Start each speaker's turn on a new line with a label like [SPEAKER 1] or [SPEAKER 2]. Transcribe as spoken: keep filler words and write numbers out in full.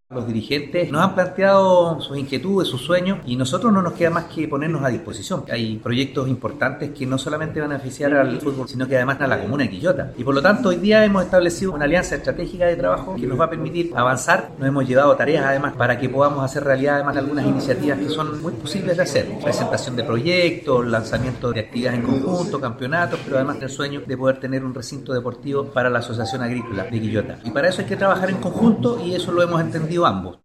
[SPEAKER 1] Los dirigentes nos han planteado sus inquietudes, sus sueños y nosotros no nos queda más que ponernos a disposición. Hay proyectos importantes que no solamente van a beneficiar al fútbol, sino que además a la comuna de Quillota. Y por lo tanto hoy día hemos establecido una alianza estratégica de trabajo que nos va a permitir avanzar. Nos hemos llevado tareas además para que podamos hacer realidad además algunas iniciativas que son muy posibles de hacer. Presentación de proyectos, lanzamiento de actividades en conjunto, campeonatos, pero además el sueño de poder tener un recinto deportivo para la Asociación Agrícola de Quillota. Y para eso hay que trabajar en conjunto y eso lo hemos entendido ambos.